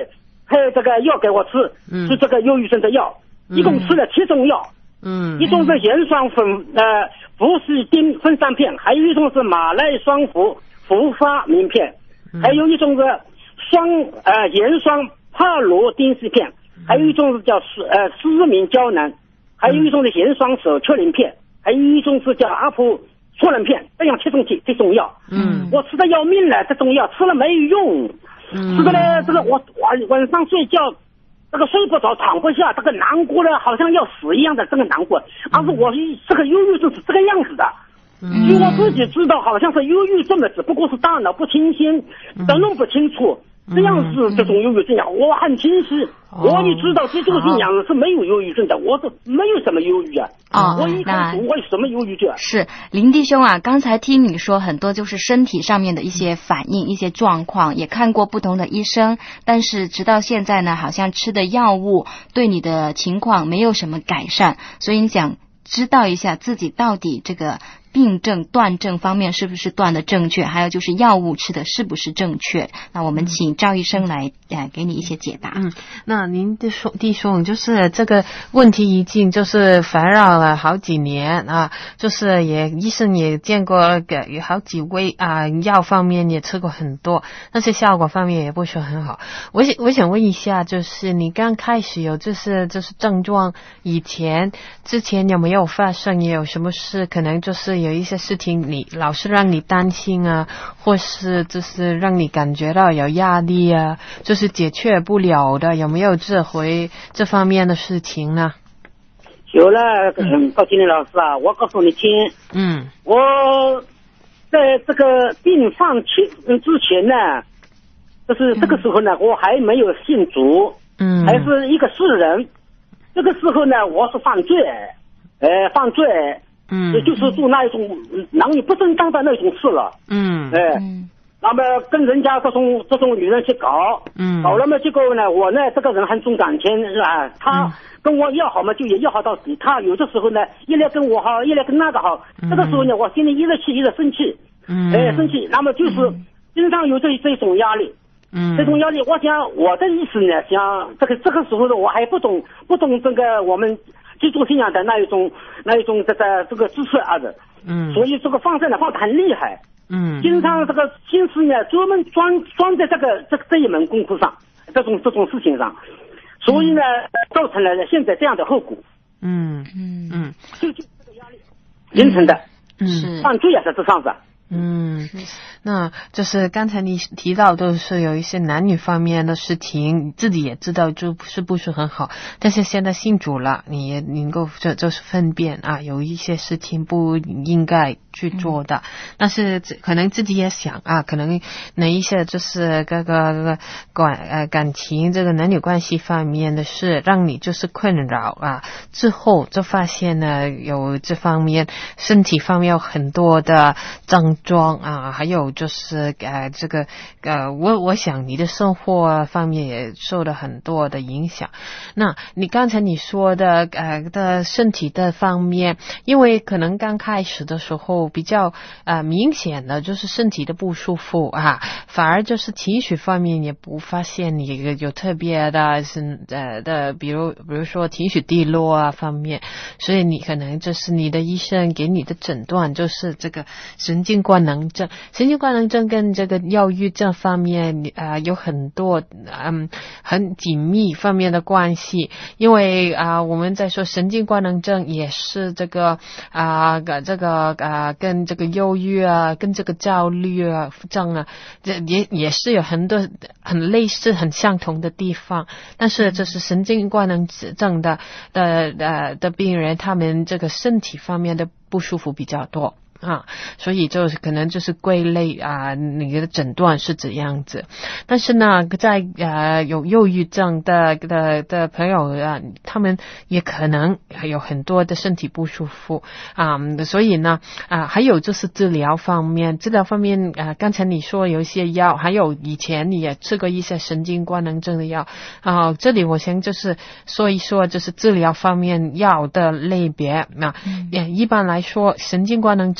配这个药给我吃， 嗯， 是这个忧郁症的药，一共吃了七种药。 嗯， 一种是盐酸粉呃氟西丁分散片，还有一种是马赖双氟氟发明片，还有一种是双呃盐酸帕罗丁烯片，还有一种是叫呃失明胶囊，还有一种是盐酸手确林片，还有一种是叫阿普唑仑片，这样七种这种药。 嗯， 我吃的要命了，这种药吃了没有用，吃的呢这个我晚晚上睡觉。这个睡不着，躺不下，这个难过的好像要死一样的，这个难过。而是我这个忧郁症是这个样子的，所以我自己知道好像是忧郁症的，只不过是大脑不清醒，都弄不清楚。这样是这种忧郁症呀，我很清晰，我也知道基督信仰是没有忧郁症的，我是没有什么忧郁啊。 哦， 我一开始我有什么忧郁症？ 是林弟兄啊，刚才听你说很多就是身体上面的一些反应、一些状况，也看过不同的医生，但是直到现在呢，好像吃的药物对你的情况没有什么改善，所以你想知道一下自己到底这个病症断症方面是不是断的正确，还有就是药物吃的是不是正确。那我们请赵医生来呃给你一些解答。 嗯，那您的说弟兄就是这个问题已经就是烦扰了好几年啊，就是也医生也见过有好几位啊，药方面也吃过很多，但是效果方面也不是很好。我想我想问一下，就是你刚开始有就是就是症状以前之前有没有发生，也有什么事可能就是有一些事情你老是让你担心啊，或是就是让你感觉到有压力啊，就是解决不了的，有没有这回这方面的事情呢？ 有了，嗯，高经理老师啊，我告诉你听， 嗯， 我在这个病犯前之前呢，就是这个时候呢，我还没有信主， 嗯， 还是一个世人。这个时候呢，我是犯罪，呃，犯罪。 嗯， 也就是做那一种男女不正当的那种事了。 嗯， 哎、呃，那么跟人家这种这种女人去搞， 嗯， 搞了嘛，结果呢，我呢这个人很重感情是吧？他跟我要好嘛，就也要好到底。他有的时候呢，一来跟我好，一来跟那个好，嗯、这个时候呢，我心里一直气，一直生气， 嗯， 哎、呃，生气，那么就是经常有这这种压力。 嗯， 这种压力，我想我的意思呢，想这个这个时候呢，我还不懂不懂这个我们基督信仰的那一种那一种这个这个知识啊的， 嗯， 所以这个放生呢放得很厉害， 嗯， 经常这个心思呢专门装装在这个这这一门功夫上，这种这种事情上，所以呢造成了现在这样的后果。 嗯嗯嗯， 就就这个压力形成的， 嗯， 犯罪也在这上子。 嗯，那就是刚才你提到都是有一些男女方面的事情，自己也知道就是不是很好，但是现在信主了，你也能够这就是分辨啊，有一些事情不应该去做的，嗯、但是可能自己也想啊，可能哪一些就是这个感呃感情这个男女关系方面的事，让你就是困扰啊，之后就发现呢有这方面身体方面有很多的症状啊，还有就是呃这个呃我我想你的生活方面也受了很多的影响。那你刚才你说的呃的身体的方面，因为可能刚开始的时候比较呃明显的就是身体的不舒服啊，反而就是情绪方面也不发现你有特别的是呃的比如比如说情绪低落啊方面，所以你可能就是你的医生给你的诊断就是这个神经官能症，神经官能症跟这个忧郁症方面啊、呃、有很多嗯很紧密方面的关系，因为啊、呃、我们在说神经官能症也是这个啊、呃、这个啊、呃、跟这个忧郁啊跟这个焦虑啊症啊这也也是有很多很类似很相同的地方，但是这是神经官能症的的的的病人，他们这个身体方面的不舒服比较多啊，所以就是可能就是归类啊，你的诊断是这样子。但是呢，在呃有忧郁症的的的朋友啊，他们也可能有很多的身体不舒服啊，所以呢啊，还有就是治疗方面，治疗方面啊，刚才你说有一些药，还有以前你也吃过一些神经官能症的药啊，这里我想就是说一说就是治疗方面药的类别啊，嗯、一般来说神经官能症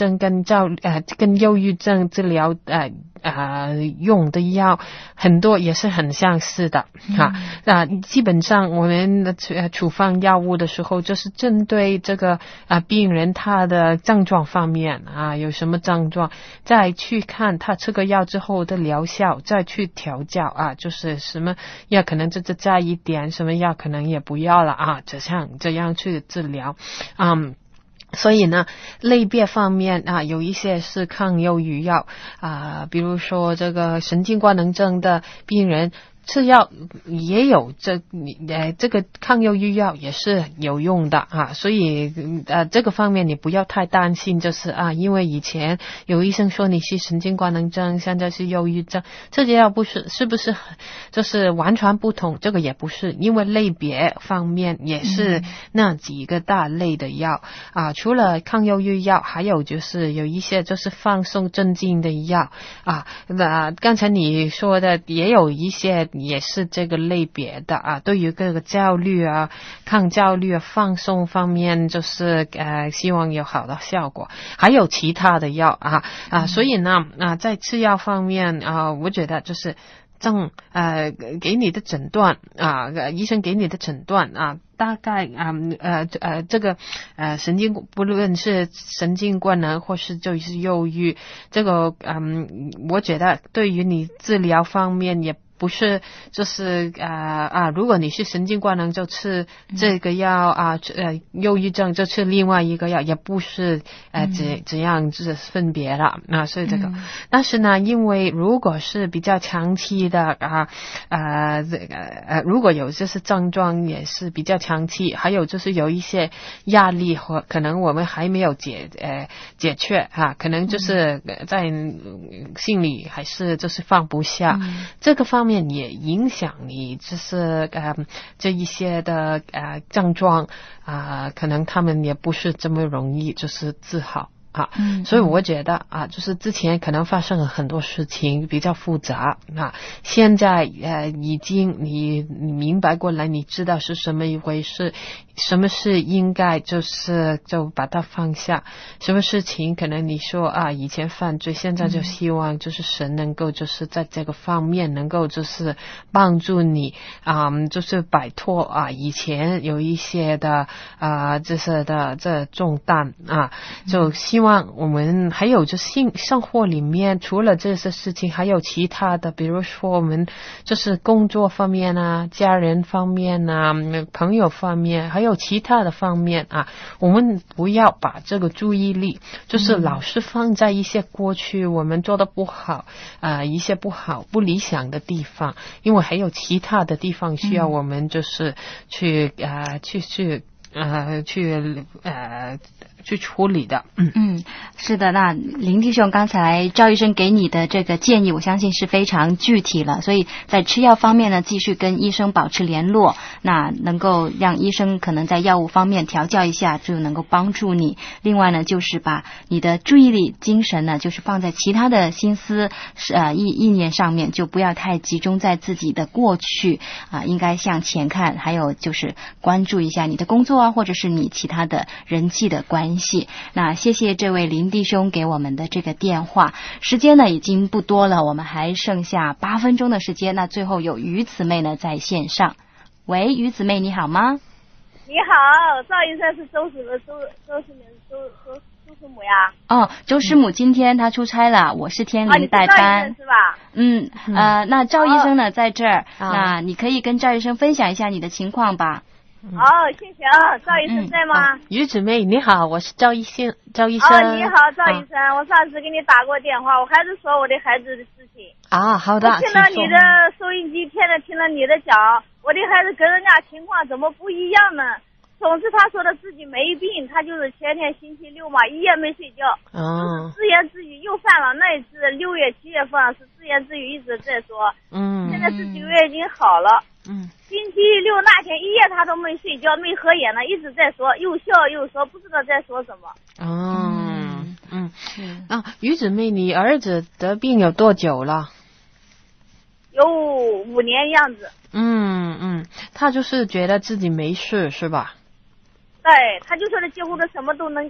症跟照呃跟忧郁症治疗呃呃用的药很多也是很相似的哈。那、嗯啊、基本上我们的呃处方药物的时候，就是针对这个啊、呃、病人他的症状方面啊有什么症状，再去看他吃个药之后的疗效，再去调教啊，就是什么药可能就是加一点，什么药可能也不要了啊，这样这样去治疗，嗯。所以呢，类别方面啊，有一些是抗忧郁药啊，比如说这个神经官能症的病人吃药也有这呃这个抗忧郁药也是有用的啊，所以呃这个方面你不要太担心，就是啊，因为以前有医生说你是神经官能症，现在是忧郁症，这些药不是是不是就是完全不同？这个也不是，因为类别方面也是那几个大类的药、嗯、啊，除了抗忧郁药，还有就是有一些就是放松镇静的药啊，那刚才你说的也有一些。也是这个类别的啊，对于各个焦虑啊、抗焦虑啊、放松方面，就是呃希望有好的效果。还有其他的药啊啊，所以呢啊，在吃药方面啊，我觉得就是正呃给你的诊断啊，医生给你的诊断啊。大概啊呃呃这个呃神经不论是神经官能或是就是忧郁，这个嗯我觉得对于你治疗方面也不是就是啊啊如果你是神经官能就吃这个药啊呃忧郁症就吃另外一个药，也不是呃怎怎样就是分别了啊，所以这个、嗯、但是呢，因为如果是比较长期的啊呃这个呃如果有就是症状也是比较长期，还有就是有一些压力和可能我们还没有解呃解决啊，可能就是在心里还是就是放不下、嗯、这个方面也影响你就是呃这一些的呃症状啊、呃，可能他们也不是这么容易就是治好。啊，嗯，所以我觉得啊，就是之前可能发生了很多事情比较复杂啊，现在呃已经你你明白过来，你知道是什么一回事，什么事应该就是就把它放下，什么事情可能你说啊以前犯罪，现在就希望就是神能够就是在这个方面能够就是帮助你啊、嗯，就是摆脱啊以前有一些的啊这些的这重担啊，就希望我们还有就是生活里面除了这些事情还有其他的，比如说我们就是工作方面啊，家人方面啊，朋友方面，还有其他的方面啊，我们不要把这个注意力就是老是放在一些过去我们做的不好啊、呃，一些不好不理想的地方，因为还有其他的地方需要我们就是去啊、呃、去去呃去呃去处理的。嗯嗯，是的。那林弟兄刚才赵医生给你的这个建议，我相信是非常具体了，所以在吃药方面呢，继续跟医生保持联络，那能够让医生可能在药物方面调教一下，就能够帮助你。另外呢，就是把你的注意力精神呢，就是放在其他的心思呃意意念上面，就不要太集中在自己的过去啊、呃，应该向前看，还有就是关注一下你的工作啊，或者是你其他的人际的关系。那谢谢这位林弟兄给我们的这个电话，时间呢已经不多了，我们还剩下八分钟的时间。那最后有于姊妹呢在线上，喂，于姊妹你好吗？ 你好，赵医生是周师周周师周周周师母呀？ 哦，周师母今天她出差了，我是天灵代班， 啊、是吧？ 嗯呃，那赵医生呢、哦、在这儿、哦，那你可以跟赵医生分享一下你的情况吧。 哦，谢谢啊，赵医生在吗？ 嗯啊、于姊妹你好，我是赵医生，赵医生。 哦，你好，赵医生、啊，我上次给你打过电话，我还是说我的孩子的事情。 啊，好的。 我听了你的收音机，天天听了你的讲，我的孩子跟人家情况怎么不一样呢？总是他说的自己没病，他就是前天星期六嘛，一夜没睡觉，嗯，自言自语又犯了。那一次六月七月份是自言自语一直在说，嗯，现在是几个月已经好了，嗯，星期六那天一夜他都没睡觉，没合眼呢，一直在说，又笑又说，不知道在说什么。 嗯嗯嗯啊，于姊妹，你儿子得病有多久了？ 有五年样子。 嗯嗯，他就是觉得自己没事是吧？ 对，他就说他几乎的什么都能干，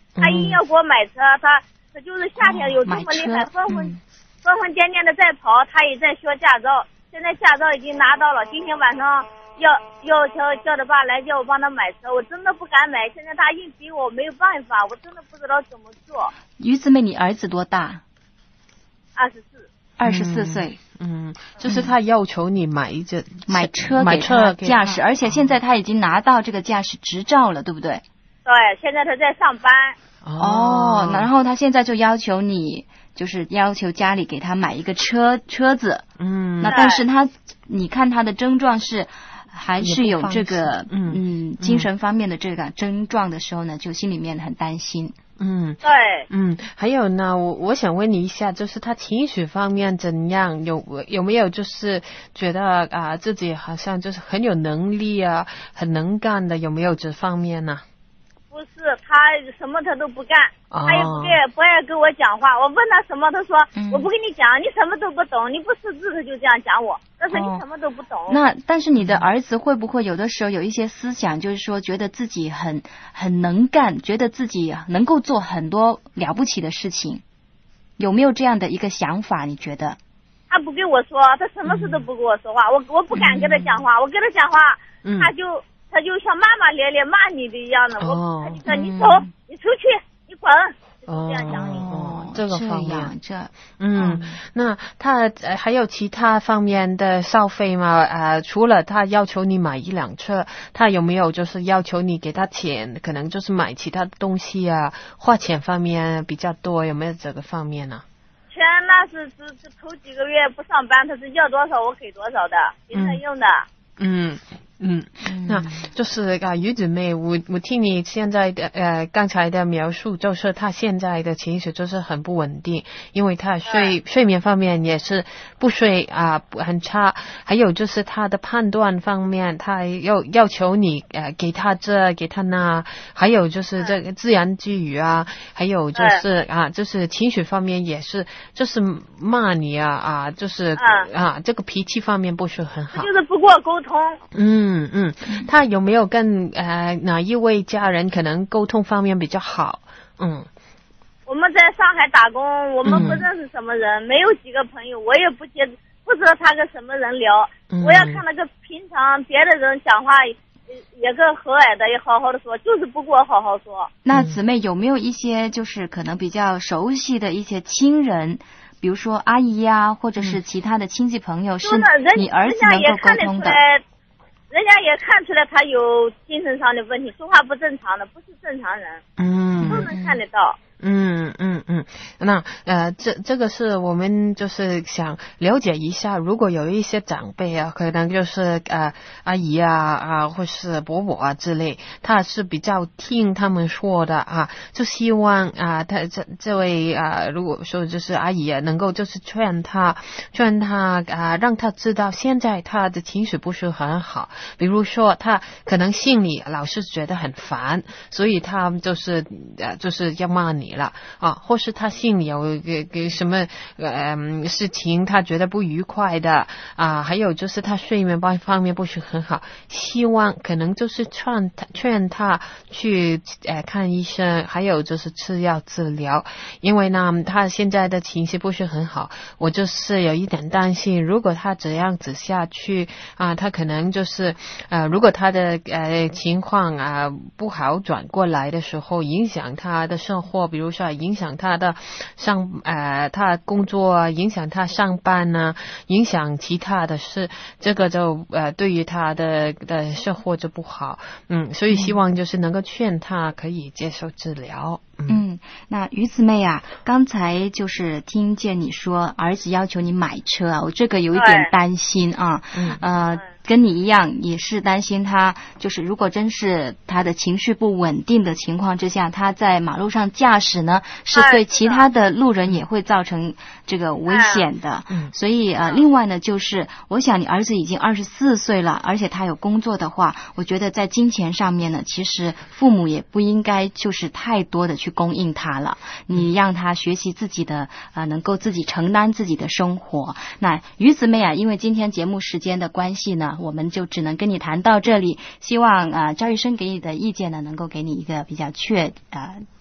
他硬要给我买车，他他就是夏天有这么厉害，疯疯疯疯癫癫的在跑，他也在学驾照，现在驾照已经拿到了，今天晚上要要求叫他爸来叫我帮他买车，我真的不敢买，现在他硬逼我没有办法，我真的不知道怎么做。 于姊妹，你儿子多大？ 二十四。 二十四岁。 嗯，就是他要求你买一这、嗯、 买车给他驾驶，而且现在他已经拿到这个驾驶执照了，对不对？ 对，现在他在上班。 哦，然后他现在就要求你，就是要求家里给他买一个车车子。嗯，那但是他，你看他的症状是还是有这个嗯嗯精神方面的这个症状的时候呢，就心里面很担心。 嗯， 对， 嗯，还有呢，我我想问你一下，就是他情绪方面怎样？有有没有就是觉得啊、呃、自己好像就是很有能力啊，很能干的，有没有这方面呢？ 不是，他什么他都不干，哦、他也不给不爱跟我讲话。我问他什么，他说、嗯、我不跟你讲，你什么都不懂，你不识字，他就这样讲我。但是你什么都不懂。哦、 那但是你的儿子会不会有的时候有一些思想，就是说觉得自己很很能干，觉得自己能够做很多了不起的事情，有没有这样的一个想法？你觉得？ 他不跟我说，他什么事都不跟我说话，嗯、我我不敢跟他讲话，嗯、我跟他讲话，嗯、他就。他就像骂骂咧咧骂你的一样的，哦、我他就说你走，嗯、你出去，你滚，就是这样讲你。 哦，这个方面， 这嗯，嗯那他、呃、还有其他方面的消费吗？呃，除了他要求你买一辆车，他有没有就是要求你给他钱，可能就是买其他东西啊，花钱方面比较多，有没有这个方面呢？ 钱那是是是头几个月不上班，他是要多少我给多少的，给他用的。嗯。 嗯，那就是啊，于姊妹，我我听你现在的呃刚才的描述，就是他现在的情绪就是很不稳定，因为他睡、嗯、睡眠方面也是不睡啊、呃、很差，还有就是他的判断方面，他要要求你呃给他这给他那，还有就是这个自言自语啊，还有就是啊就是情绪方面也是就是骂你啊啊就是、嗯、啊这个脾气方面不是很好， 就是不跟我沟通。 嗯。嗯嗯，他有没有跟呃哪一位家人可能沟通方面比较好？嗯， 我们在上海打工，我们不认识什么人，嗯、没有几个朋友，我也不接不知道他跟什么人聊。嗯、我要看那个平常别的人讲话也跟和蔼的，也好好的说，就是不给我好好说。 那姊妹有没有一些就是可能比较熟悉的一些亲人？比如说阿姨呀、啊，或者是其他的亲戚朋友，嗯、是你儿子能够沟通的。 人家也看出来他有精神上的问题，说话不正常的，不是正常人，嗯，都能看得到。 嗯嗯嗯，那呃，这这个是我们就是想了解一下，如果有一些长辈啊，可能就是呃阿姨啊啊，或是伯伯啊之类，他是比较听他们说的啊，就希望啊，他这这位啊，如果说就是阿姨啊，能够就是劝他劝他啊，让他知道现在他的情绪不是很好，比如说他可能心里老是觉得很烦，所以他就是呃就是要骂你了啊，或是他心里有个个什么呃事情他觉得不愉快的啊，还有就是他睡眠方面不是很好，希望可能就是劝他劝他去呃看医生，还有就是吃药治疗，因为呢他现在的情绪不是很好，我就是有一点担心，如果他这样子下去啊，他可能就是呃如果他的呃情况啊不好转过来的时候，影响他的生活，比如说影响他的上呃他工作，影响他上班呢，影响其他的事，这个就呃对于他的的生活就不好，嗯，所以希望就是能够劝他可以接受治疗。 嗯, 嗯那于姊妹啊，刚才就是听见你说儿子要求你买车啊，我这个有一点担心啊，嗯呃。跟你一样也是担心他，就是如果真是他的情绪不稳定的情况之下，他在马路上驾驶呢，是对其他的路人也会造成这个危险的。嗯，所以呃，另外呢，就是我想你儿子已经二十四岁了，而且他有工作的话，我觉得在金钱上面呢，其实父母也不应该就是太多的去供应他了。你让他学习自己的呃，能够自己承担自己的生活。那于姊妹啊，因为今天节目时间的关系呢，我们就只能跟你谈到这里，希望啊、呃、赵医生给你的意见呢能够给你一个比较确啊、呃、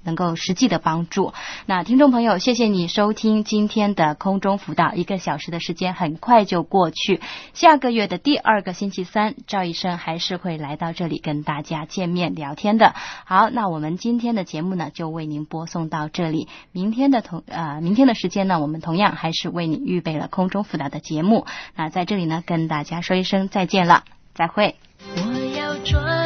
能够实际的帮助。那听众朋友，谢谢你收听今天的空中辅导，一个小时的时间很快就过去。下个月的第二个星期三，赵医生还是会来到这里跟大家见面聊天的。好，那我们今天的节目呢，就为您播送到这里。明天的同呃明天的时间呢，我们同样还是为你预备了空中辅导的节目。那在这里呢，跟大家说一声再见了，再会。我要转